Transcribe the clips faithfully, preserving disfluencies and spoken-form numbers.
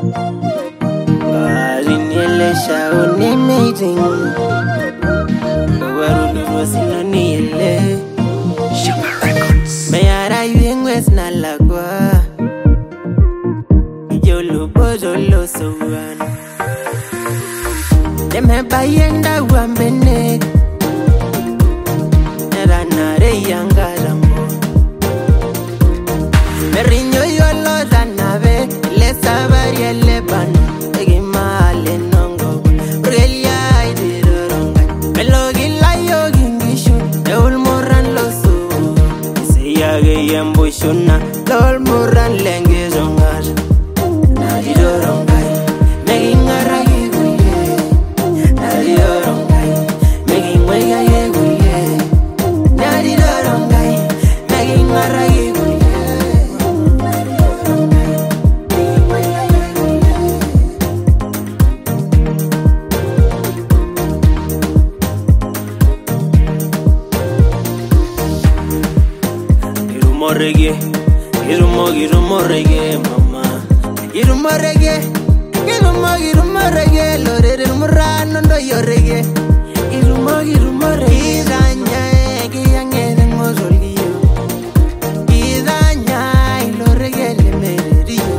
Garinele shauni meeting. Waru rosino niele. Sugar Records. Mayara yuengwes na lagwa. Yolo bozo lo sowan. Deme bayenda wambene. Era nare yangarambo. Merinyo yolo danave. Le savari ele bano. Egi male nongo. Relia idiroronga. Melogi la yogi ngishu. Eul moran lo so. Seyage yembushuna. Lol moran lenge zongar. Nadidorongai. Megi ngaragi guye. Nadidorongai. Megi mwega ye guye. Nadidorongai. Megi ngaragi guye. Irumo reggae, irumo irumo reggae mama. Irumo reggae, irumo irumo reggae. Lore irumo rano ndo yo reggae. Irumo irumo reggae. Idanya kiyange ngozoliyo. Idanya ilo reggae le mererio.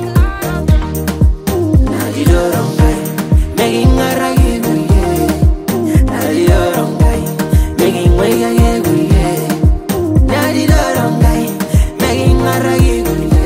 Nadidorongai, megi ngaragi guye. Nadidorongai, megi mwega ye guye. Nadidorongai, megi ngaragi guye.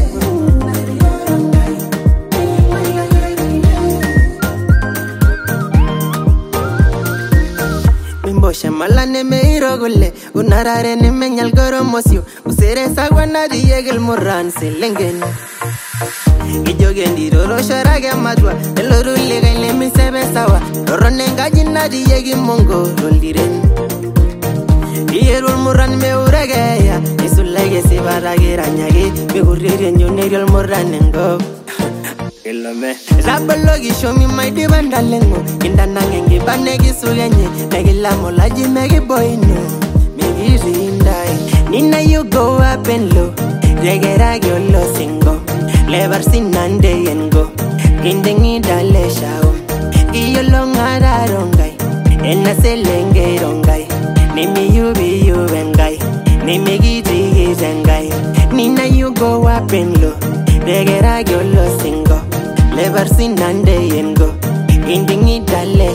Mimbosha malane me irogule. Unarare ne menyal goromosio. Usere sagwana diegel moran selengen. Ijogendi roro sharage madwa. Eloru lega ile misebe sawa. Roro nenga jina diegi mongo roldiren. Ierul muran me uregeya. Isulege si barage ranyage. Me uriri njunerial muran nengo. Ilome Rabologi show me my divanda lengo. Inda nangengi banegi sugenye. Negila molaji megi boy no. Megi rindai. Nina you go up and low. Regera gyolo singo. Levar sinande yengo. Kindengi dale shao. Iyo longara rongai. Ena selenge rongai. Nimi yubi yubengai. Nimi giti zengai. Nina you go up and low. Regera gyolo singo. Levar sinande yengo. Indingi dale